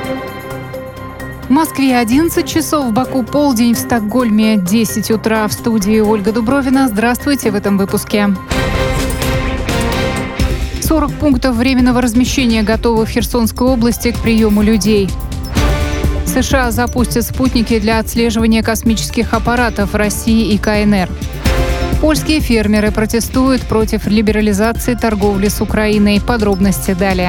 В Москве 11 часов, в Баку полдень, в Стокгольме 10 утра. В студии Ольга Дубровина. Здравствуйте в этом выпуске. 40 пунктов временного размещения готовы в Херсонской области к приему людей. США запустят спутники для отслеживания космических аппаратов России и КНР. Польские фермеры протестуют против либерализации торговли с Украиной. Подробности далее.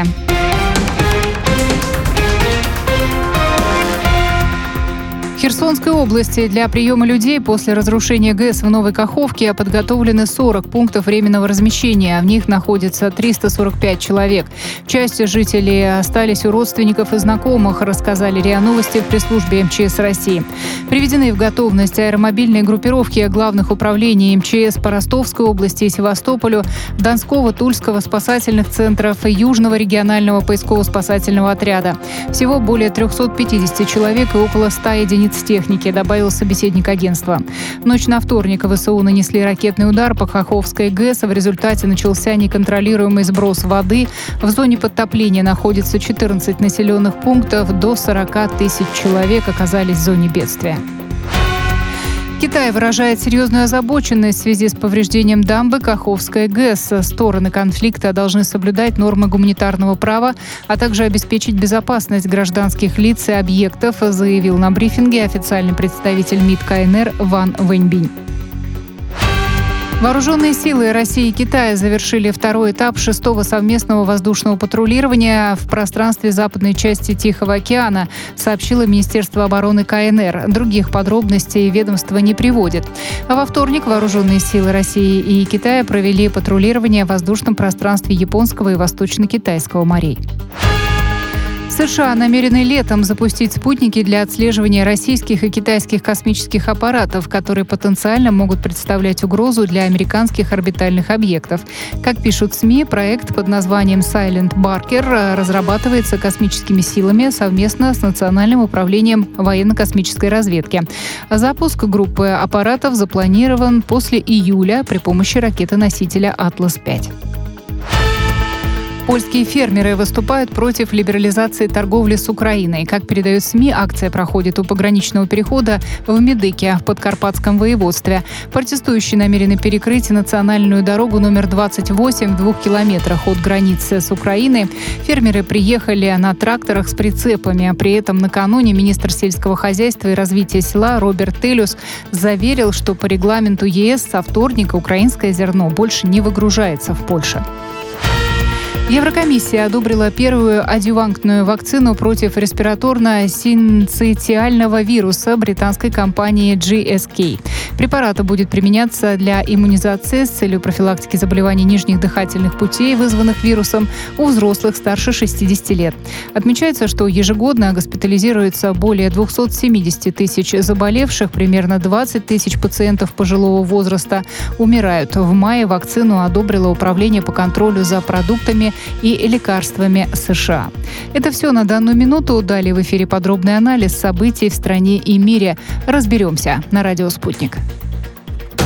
В Херсонской области для приема людей после разрушения ГЭС в Новой Каховке подготовлены 40 пунктов временного размещения. В них находится 345 человек. Часть жителей остались у родственников и знакомых, рассказали РИА Новости в пресс-службе МЧС России. Приведены в готовность аэромобильные группировки главных управлений МЧС по Ростовской области и Севастополю, Донского, Тульского спасательных центров и Южного регионального поисково-спасательного отряда. Всего более 350 человек и около 100 единиц техники, добавил собеседник агентства. В ночь на вторник ВСУ нанесли ракетный удар по Каховской ГЭС. В результате начался неконтролируемый сброс воды. В зоне подтопления находится 14 населенных пунктов. До 40 тысяч человек оказались в зоне бедствия. Китай выражает серьезную озабоченность в связи с повреждением дамбы Каховской ГЭС. Стороны конфликта должны соблюдать нормы гуманитарного права, а также обеспечить безопасность гражданских лиц и объектов, заявил на брифинге официальный представитель МИД КНР Ван Вэньбинь. Вооруженные силы России и Китая завершили второй этап 6-го совместного воздушного патрулирования в пространстве западной части Тихого океана, сообщило Министерство обороны КНР. Других подробностей ведомство не приводит. А во вторник вооруженные силы России и Китая провели патрулирование в воздушном пространстве Японского и Восточно-Китайского морей. США намерены летом запустить спутники для отслеживания российских и китайских космических аппаратов, которые потенциально могут представлять угрозу для американских орбитальных объектов. Как пишут СМИ, проект под названием Silent Barker разрабатывается космическими силами совместно с Национальным управлением военно-космической разведки. Запуск группы аппаратов запланирован после июля при помощи ракеты-носителя «Атлас-5». Польские фермеры выступают против либерализации торговли с Украиной. Как передают СМИ, акция проходит у пограничного перехода в Медыке в Подкарпатском воеводстве. Протестующие намерены перекрыть национальную дорогу номер 28 в 2 километрах от границы с Украиной. Фермеры приехали на тракторах с прицепами. При этом накануне министр сельского хозяйства и развития села Роберт Телюс заверил, что по регламенту ЕС со вторника украинское зерно больше не выгружается в Польшу. Еврокомиссия одобрила первую адъювантную вакцину против респираторно-синцитиального вируса британской компании GSK. Препарат будет применяться для иммунизации с целью профилактики заболеваний нижних дыхательных путей, вызванных вирусом, у взрослых старше 60 лет. Отмечается, что ежегодно госпитализируется более 270 тысяч заболевших, примерно 20 тысяч пациентов пожилого возраста умирают. В мае вакцину одобрило Управление по контролю за продуктами и лекарствами США. Это все на данную минуту. Далее в эфире подробный анализ событий в стране и мире. Разберемся на радио «Спутник».